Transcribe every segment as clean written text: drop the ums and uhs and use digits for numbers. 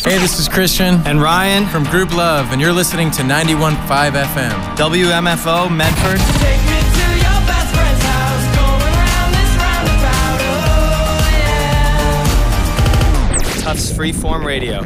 Hey, this is Christian and Ryan from Group Love, and you're listening to 91.5 FM. WMFO Medford. Take me to your best friend's house, going round this roundabout, oh yeah. Tufts Freeform Radio.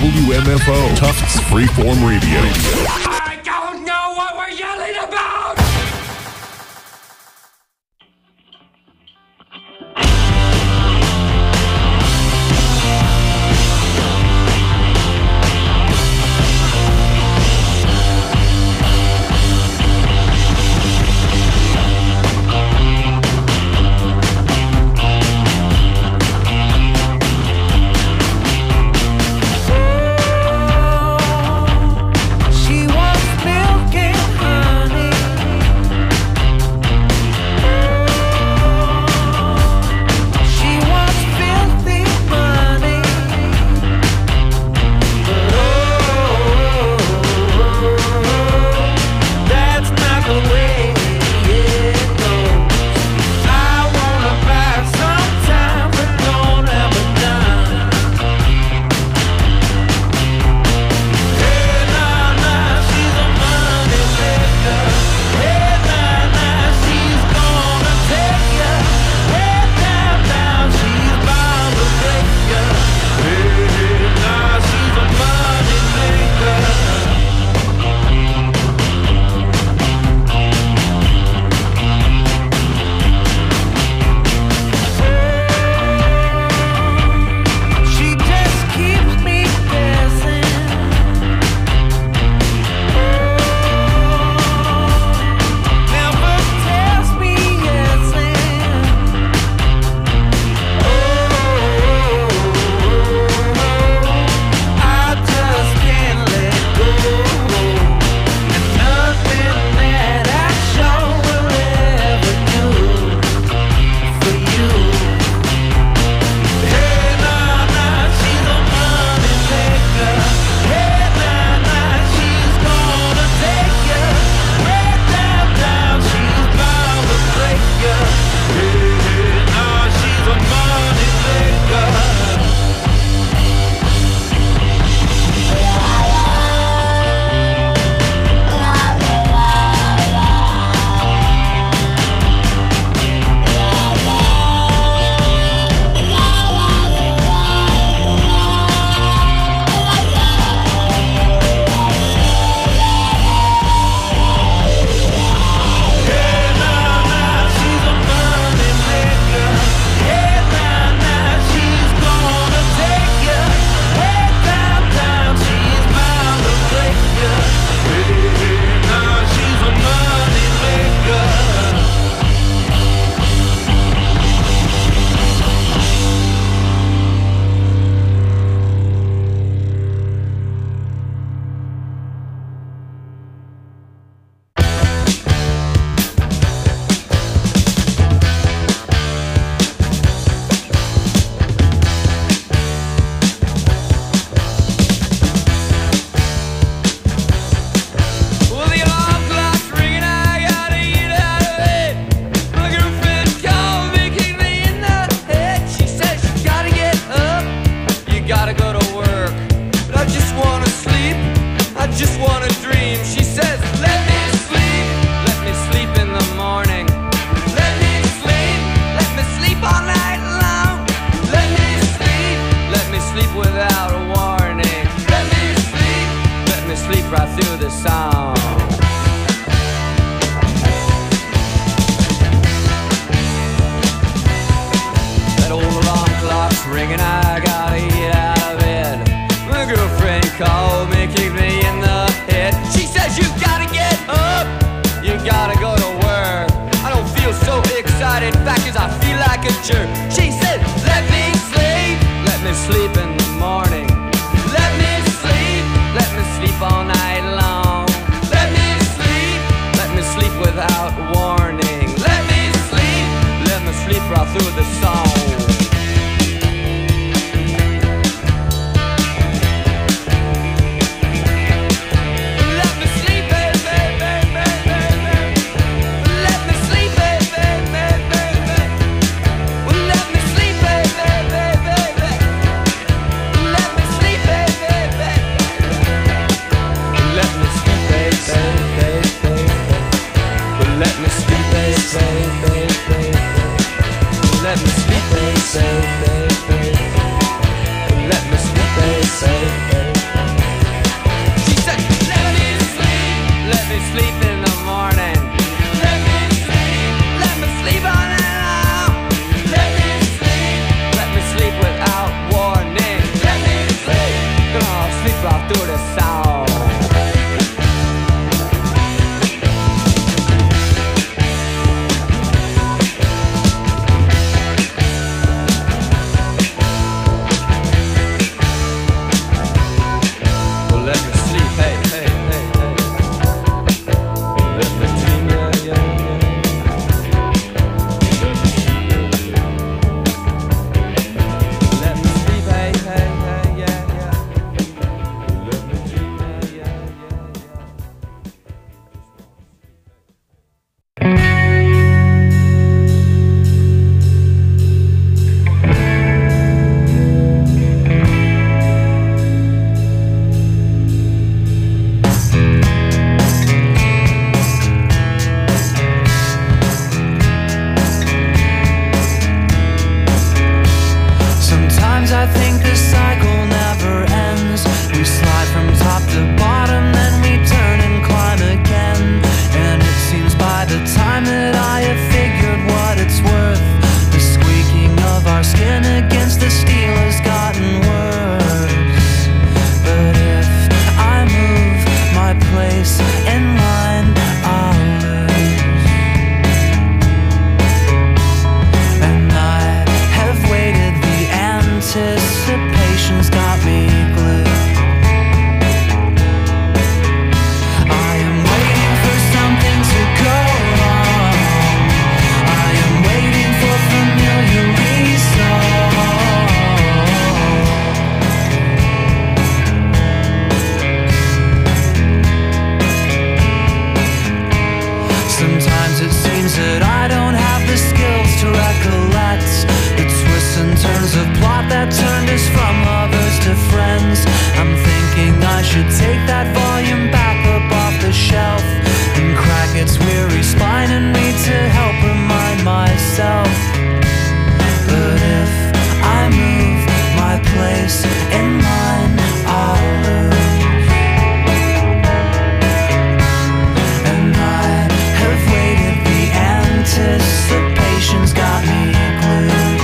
WMFO, Tufts Freeform Radio. I don't know what we're yelling about! She wants milk and picture. She said, let me sleep in the morning. Let me sleep all night long. Let me sleep without warning. Let me sleep right through the song. Let me sleep, place in line I'll lose. And I have waited, the anticipation's got me glued. I am waiting for something to go wrong. I am waiting for familiar reason. Sometimes it seems that I don't have the skills to recollect the twists and turns of plot that turned us from lovers to friends. I'm thinking I should take that volume back up off the shelf and crack its weary spine and read to help remind myself. But if I move my place in line, I'll lose. And I have waited, the anticipation's got me glued.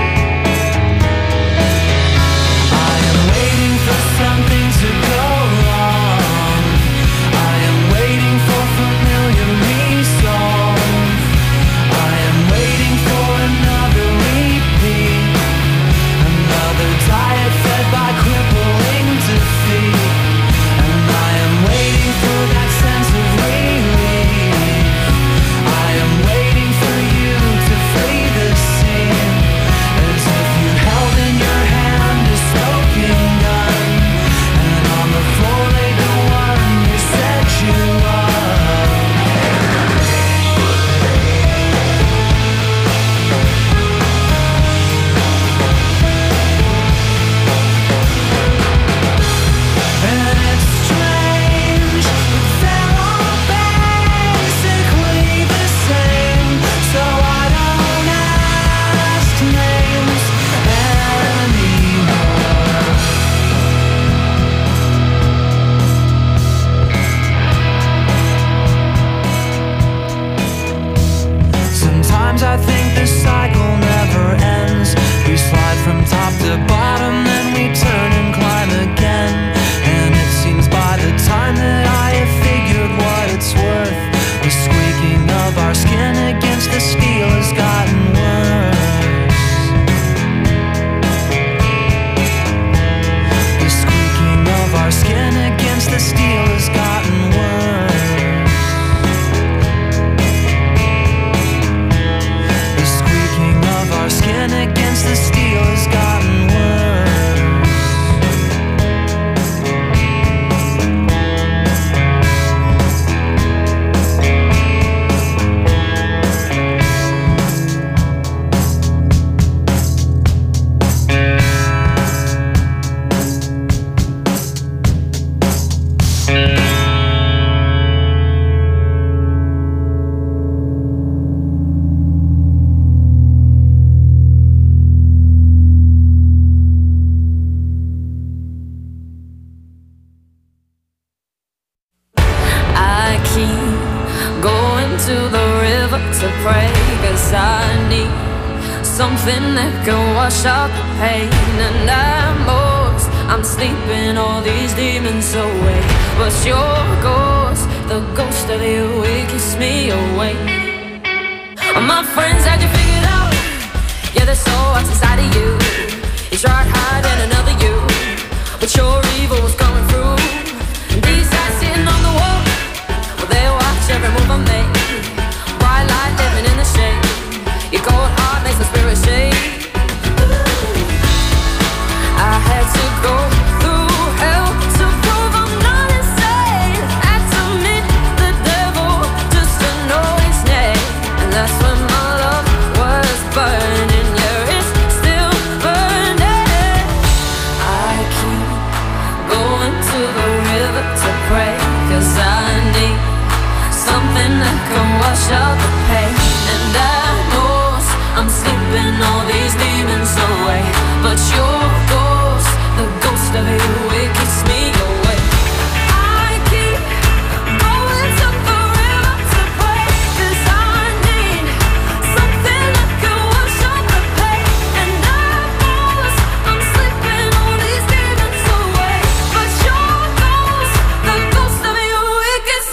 I am waiting for something to go wrong. I am waiting for familiar resolve. I am waiting for another repeat, another diet fed by crippling defeat. And I am waiting for that sense of relief. I am waiting for you to flee the scene, as if you held in your hand a smoking gun, and on the floor lay the one you said you loved. And it's strange, but they're all basically the same, so I don't ask names anymore. Sometimes I think the cycle never ends. We slide from top to bottom, then we turn and climb again. And it seems by the time that I have figured what it's worth, the squeaking of our skin against the steel has gotten worse. The squeaking of our skin against the steel has gotten worse. The squeaking of our skin against the steel has gotten worse. I keep going to the river to pray, 'cause I need something that can wash out the pain. And I'm sleeping all these demons away, but your ghost, the ghost of you, it keeps me awake. All my friends had you figured out, yeah, there's so what's inside of you. You tried hiding another you, but your evil was coming through. And these eyes sitting on the wall, well, they watch every move I make. Bright light living in the shade, your cold heart makes my spirit shake. I had to go through hell to prove I'm not insane. Had to meet the devil just to know his name. And that's when my love was burning, yeah, it's still burning. I keep going to the river to pray, 'cause I need something that can wash out the pain. And I know I'm sleeping all these demons away, but your ghost, the ghost of you, it keeps me awake. I keep going to the river to pray, 'cause I need something that can wash out the pain. And I know I'm sleeping all these demons away, but your ghost, the ghost of you, it keeps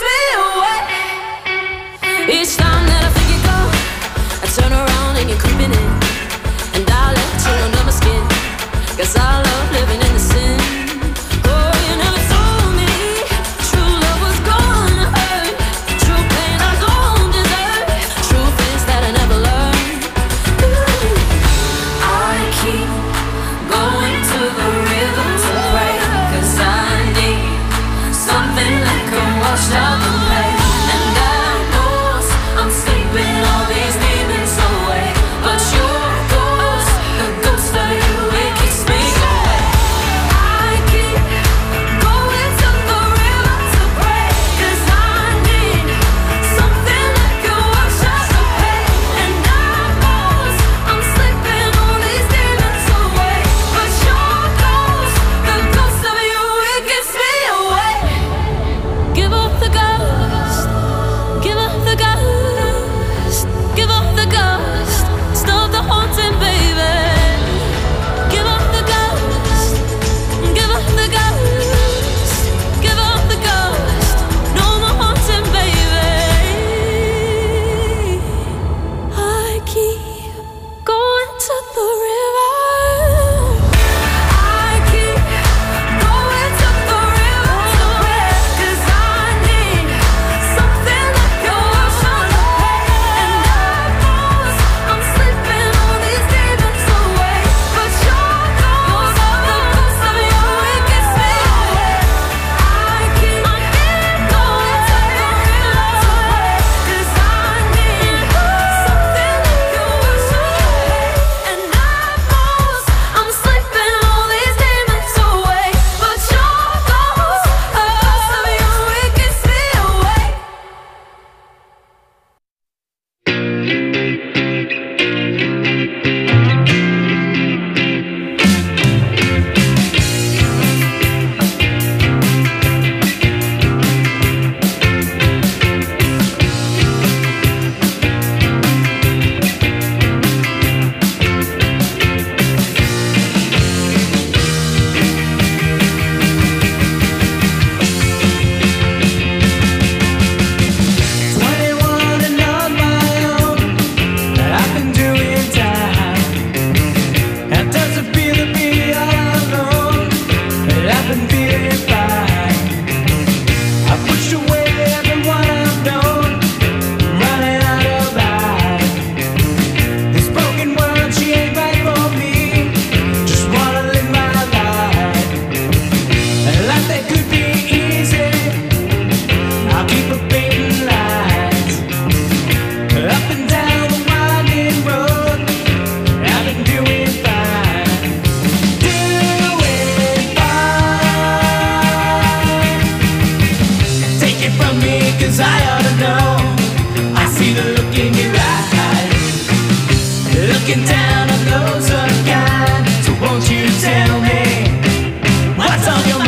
from me, 'cause I ought to know. I see the look in your eyes, looking down on those unkind. So won't you tell me what's on your mind?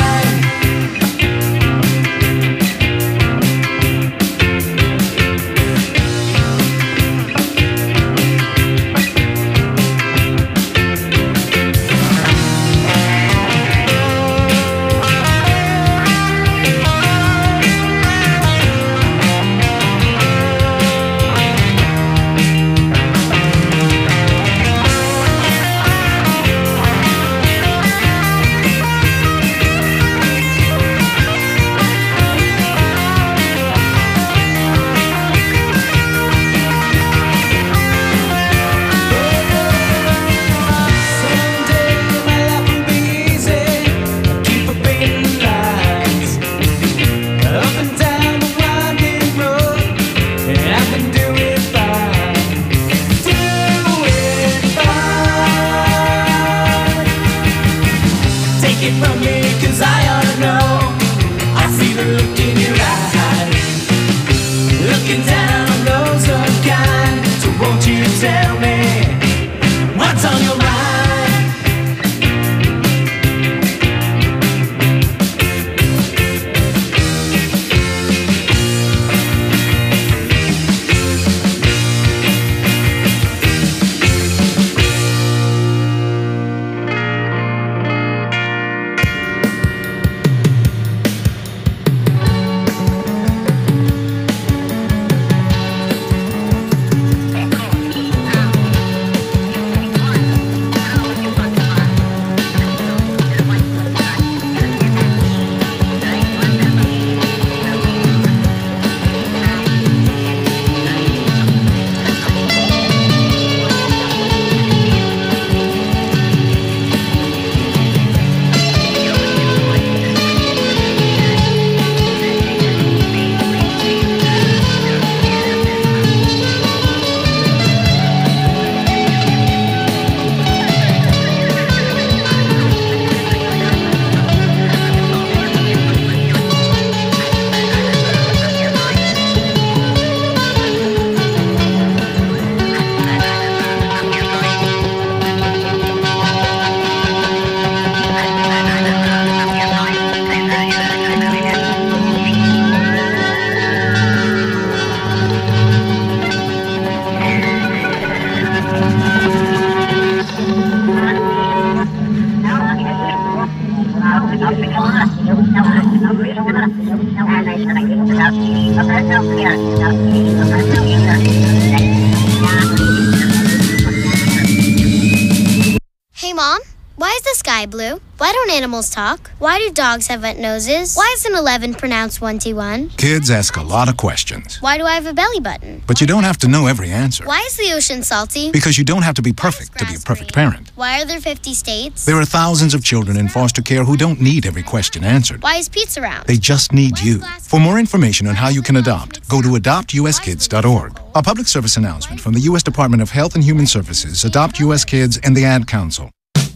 Hey, Mom, why is the sky blue? Why don't animals talk? Why do dogs have wet noses? Why is an 11 pronounced 21? Kids ask a lot of questions. Why do I have a belly button? But you don't have to know every answer. Why is the ocean salty? Because you don't have to be perfect to be a perfect parent. Why are there 50 states? There are thousands of children in foster care who don't need every question answered. Why is pizza round? They just need you. For more information on how you can adopt, go to adoptuskids.org. A public service announcement from the U.S. Department of Health and Human Services, Adopt U.S. Kids, and the Ad Council.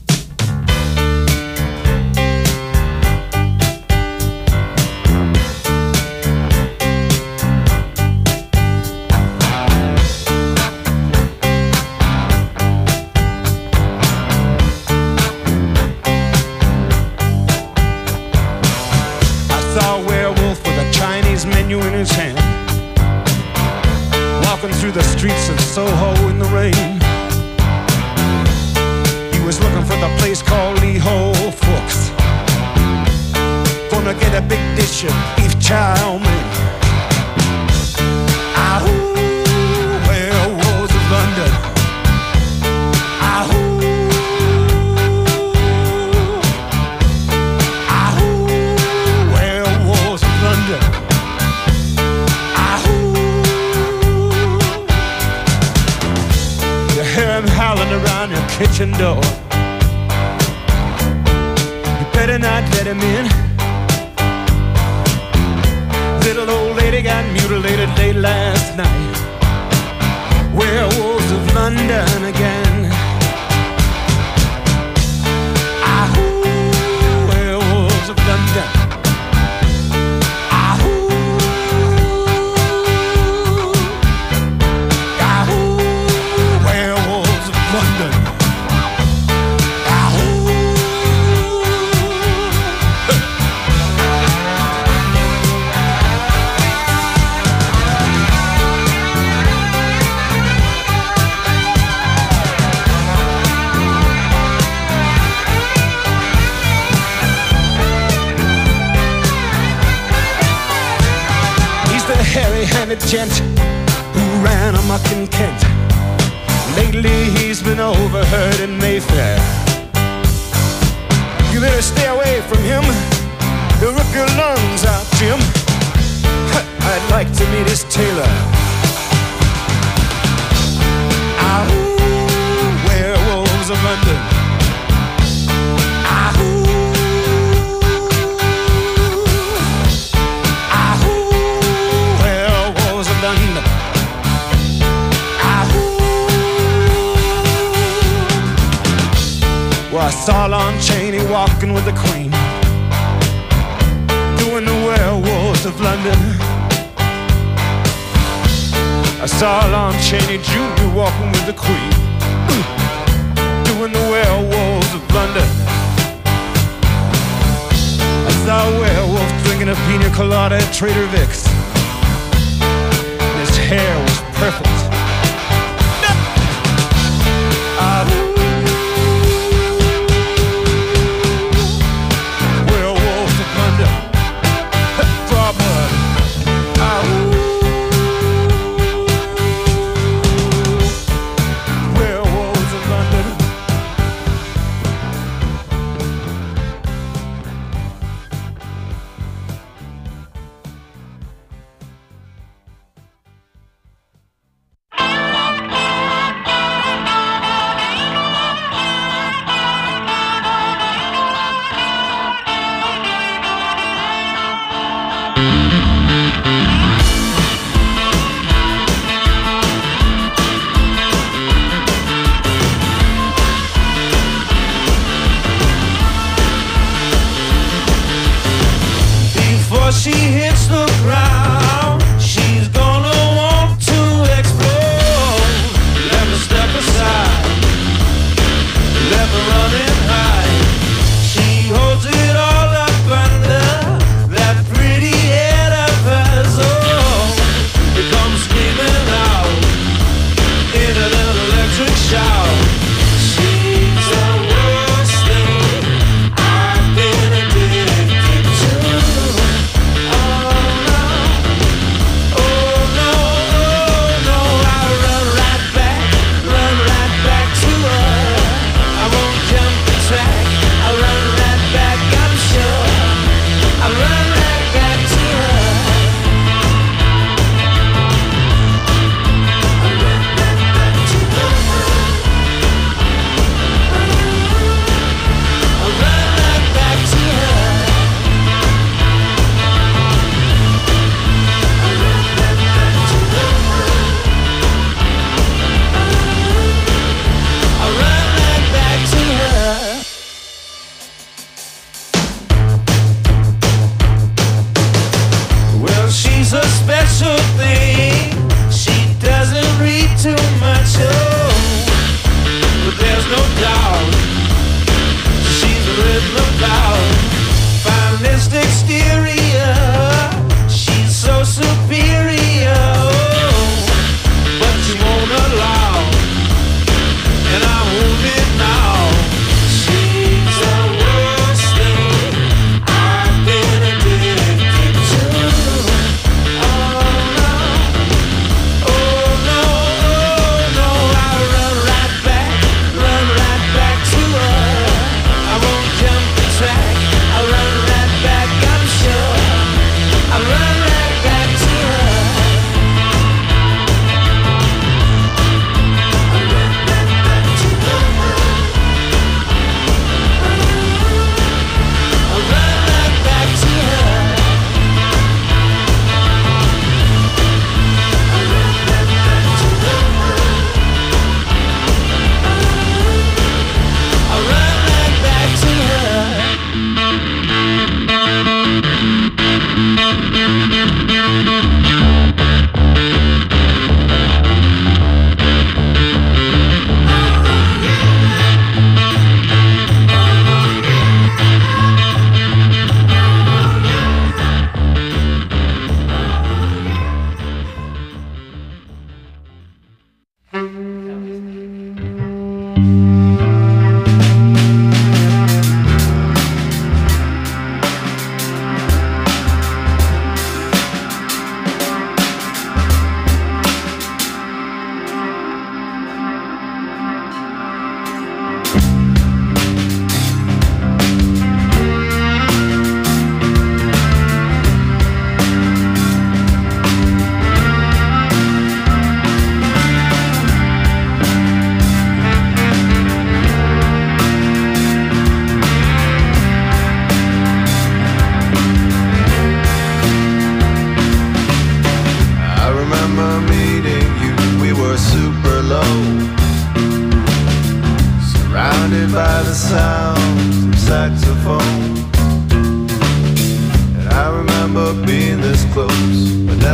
Menu in his hand, walking through the streets of Soho in the rain. He was looking for the place called Lee Ho Fooks, gonna get a big dish of beef chow mein. Ahoo, where was London? Ahoo, ahoo, where was London? Hear him howling around your kitchen door. You better not let him in. Little old lady got mutilated late last night. Werewolves of London again. Ahoo, werewolves of London. Ahoo. heavy-handed gent who ran amok in Kent. Lately he's been overheard in Mayfair. You better stay away from him. He'll rip your lungs out, Jim. I'd like to meet his tailor. Ahoo, werewolves of London. Ahoo, ahoo, werewolves of London. Ahoo. Well, I saw Lon Chaney walking with the Queen, doing the werewolves of London. I saw Lon Chaney Jr. walking with the Queen, doing the werewolves of London. I saw a werewolf drinking a pina colada at Trader Vic's. His hair was perfect. Werewolves of London. Draw blood. Werewolves of London. Before she hits the ground, she's gonna want to explode. Let me step aside, let me run and hide. She holds it all up under that pretty head of hers. Oh, it comes screaming out in a little electric shout. She's the worst thing I've been addicted to. She's a special thing. She doesn't read too much, oh, but there's no doubt she's written about finest exterior. She's so superior, oh, but you won't allow, and I won't it now. She's the worst thing I've been addicted to. Oh no.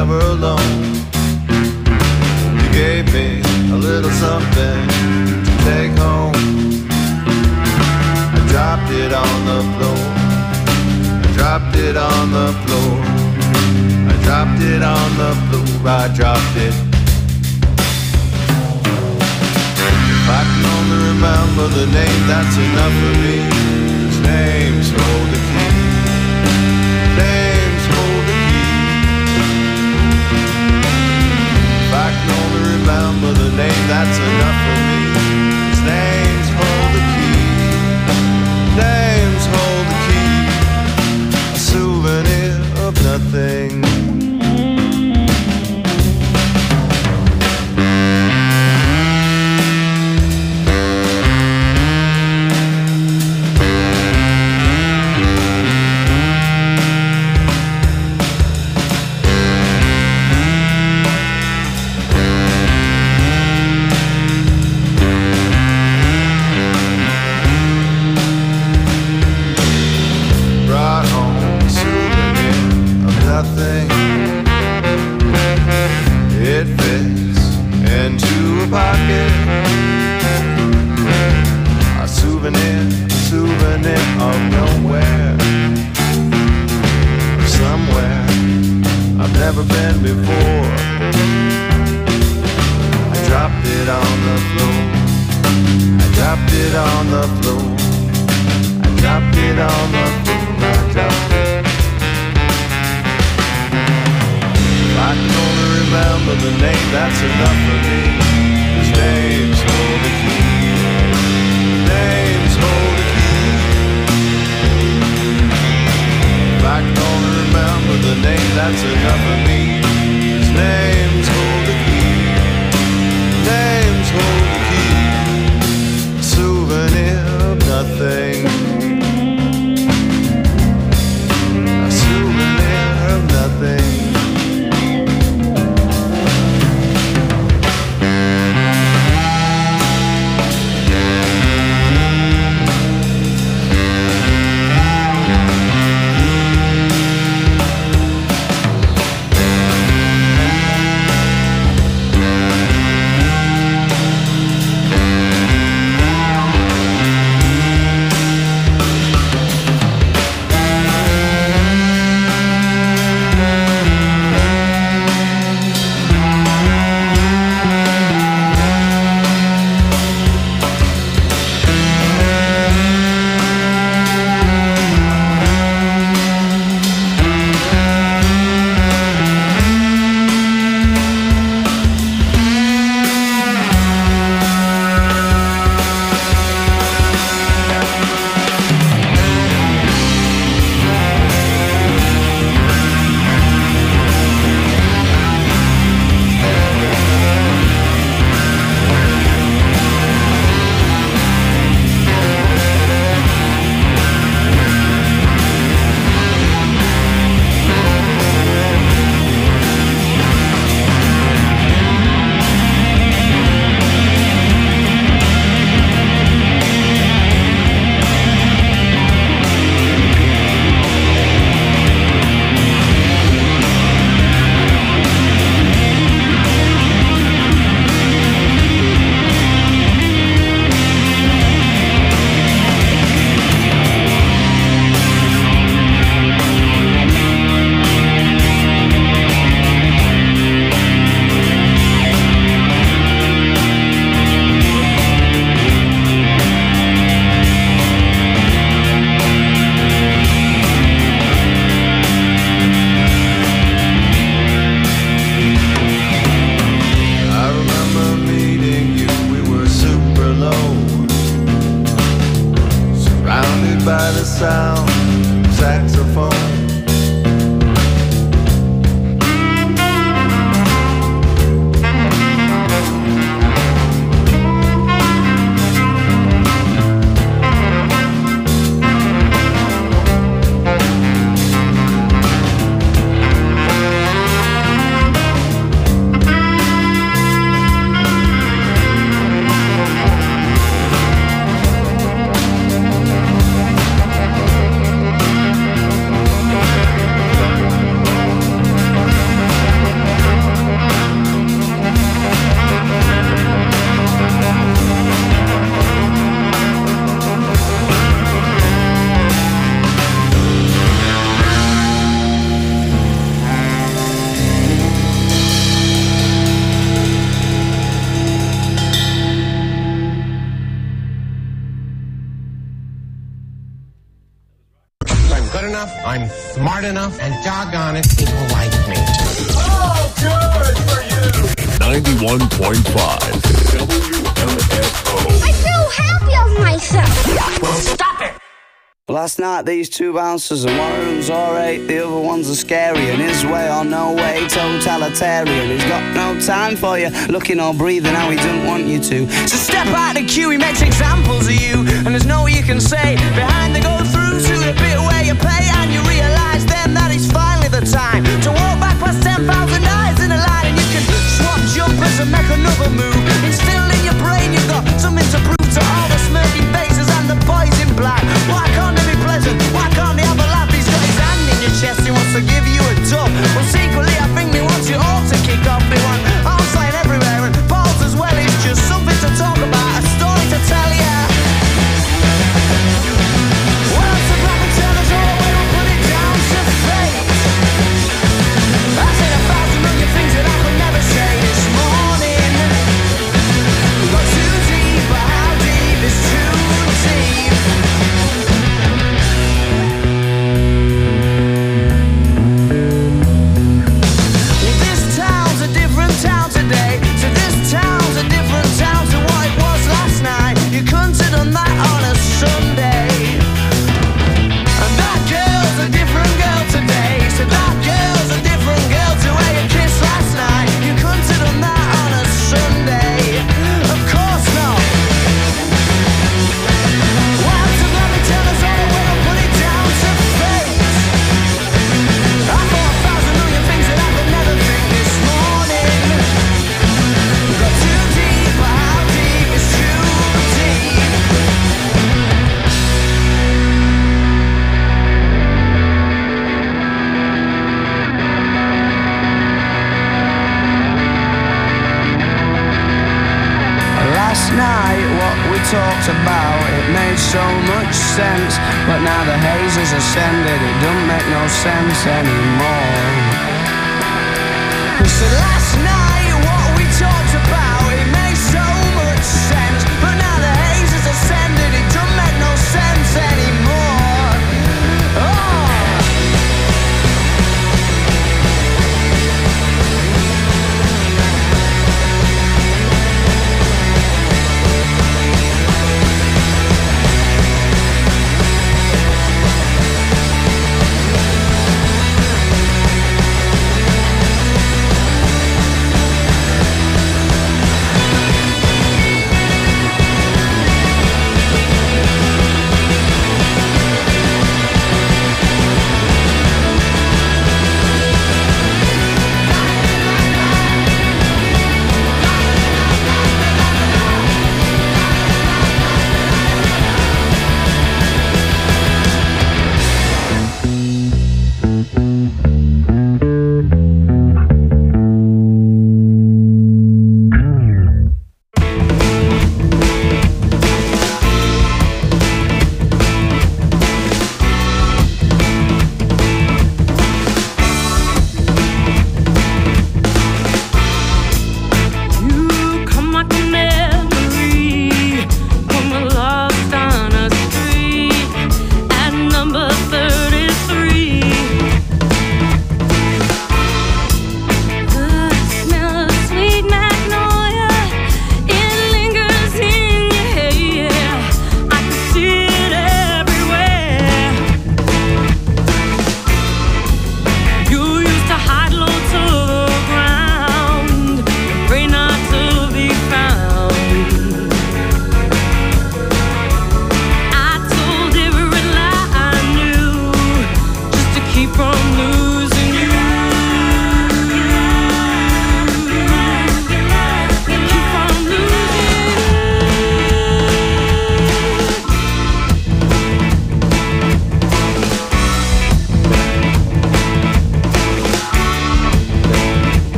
never alone. You gave me a little something to take home. I dropped it on the floor. I dropped it on the floor. I dropped it on the floor. I dropped it. If I can only remember the name, that's enough for me. His name's hold the key. Name's hold the key. If I can only remember the name, that's enough for me. His name's hold the key. Name's hold the key. A souvenir of nothing. It fits into a pocket. A souvenir, souvenir of nowhere. Somewhere I've never been before. I dropped it on the floor. I dropped it on the floor. I dropped it on the floor. I dropped it. I can only remember the name, that's enough for me. His name's hold the key. Name's hold the key. If I can only remember the name, that's enough for me. His name's hold the key. Name's hold the key. A souvenir of nothing. A souvenir of nothing. I'm smart enough, and doggone it, people like me. Oh, good for you! 91.5 WMFO. I feel happy of myself. Well, stop it! Last night these two bouncers, and one of them's alright, the other one's a scary, and his way or no way, totalitarian. He's got no time for you, looking or breathing how he doesn't want you to. So step out the queue, he makes examples of you, and there's no you can say. Behind the go through to the bit where you pay, and you realise then that it's finally the time to walk back past 10,000 eyes in a line, and you can swap jumpers and make another move. Instilled in your brain, you've got something to prove to all the smirking faces and the boys in black. Why can't they be pleasant? Why can't they have a laugh? He's got his hand in your chest, he wants to give you a dub. Well, secretly I think they want you all to kick off. They want arms flying everywhere and balls as well. It's just something to talk about, a story to tell ya. Well, it's a black and turners all the way, we'll put it down to fate. I said 1,000 million things that I could never say this morning. Got too deep, but how deep is too deep? Well, this town's a different town today. So this town's a different town to what it was last night. You couldn't have done that on a Sunday. And that girl's a different girl today. So that girl's a different girl to where you kissed last night. You couldn't have done that on a Sunday. Of course not. Well, so let me tell us all the way, I'll put it down to fate. I thought 1,000 million things that I could never think this morning. Got too deep, but how deep is too deep? Last night, what we talked about, it made so much sense. But now the haze has ascended, it don't make no sense anymore. So last night, what we talked about, it made so much sense. But now the haze has ascended, it don't make no sense anymore. Oh!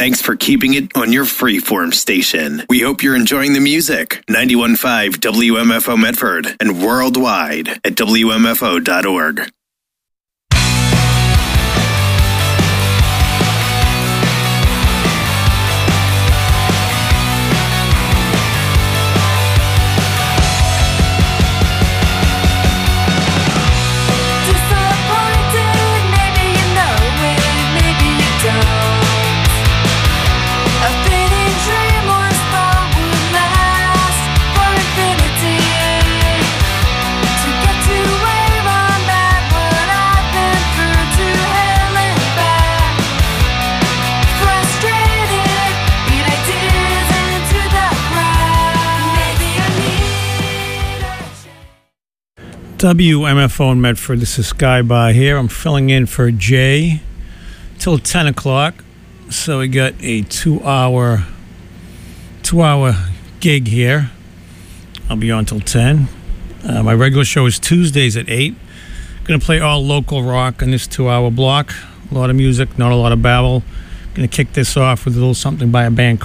Thanks for keeping it on your freeform station. We hope you're enjoying the music. 91.5 WMFO Medford and worldwide at WMFO.org. WMFO in Medford, this is Sky Bar here. I'm filling in for Jay till 10 o'clock. So we got a two-hour gig here. I'll be on till 10. My regular show is Tuesdays at 8. Going to play all local rock in this 2-hour block. A lot of music, not a lot of babble. Going to kick this off with a little something by a band